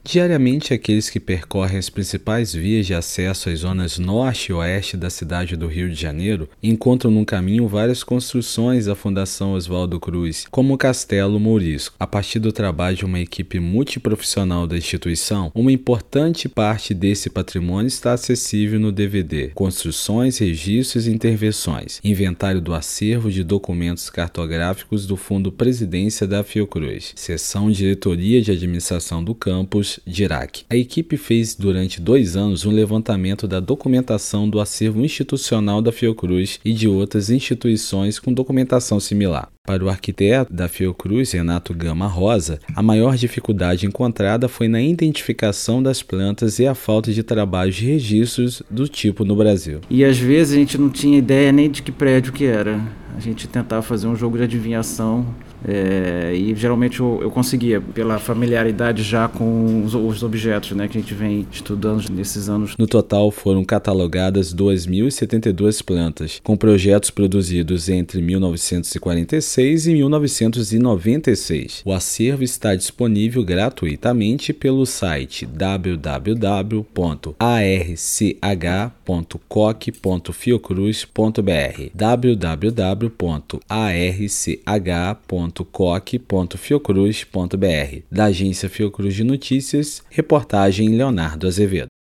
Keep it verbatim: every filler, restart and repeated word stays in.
Diariamente, aqueles que percorrem as principais vias de acesso às zonas norte e oeste da cidade do Rio de Janeiro encontram no caminho várias construções da Fundação Oswaldo Cruz, como o Castelo Mourisco. A partir do trabalho de uma equipe multiprofissional da instituição, uma importante parte desse patrimônio está acessível no D V D: Construções, Registros e Intervenções, inventário do acervo de documentos cartográficos do Fundo Presidência da Fiocruz, seção Diretoria de Administração do Campus, D I R A C. A equipe fez durante dois anos um levantamento da documentação do acervo institucional da Fiocruz e de outras instituições com documentação similar. Para o arquiteto da Fiocruz, Renato Gama Rosa, a maior dificuldade encontrada foi na identificação das plantas e a falta de trabalhos de registros do tipo no Brasil. E às vezes a gente não tinha ideia nem de que prédio que era. A gente tentava fazer um jogo de adivinhação é, e geralmente eu, eu conseguia, pela familiaridade já com os, os objetos, né, que a gente vem estudando nesses anos. No total foram catalogadas duas mil e setenta e duas plantas, com projetos produzidos entre mil novecentos e quarenta e seis e mil novecentos e noventa e seis. O acervo está disponível gratuitamente pelo site w w w ponto a r c h ponto coc ponto fiocruz ponto b r w w w ponto a r c h ponto coc ponto fiocruz ponto b r. Da agência Fiocruz de Notícias, reportagem Leonardo Azevedo.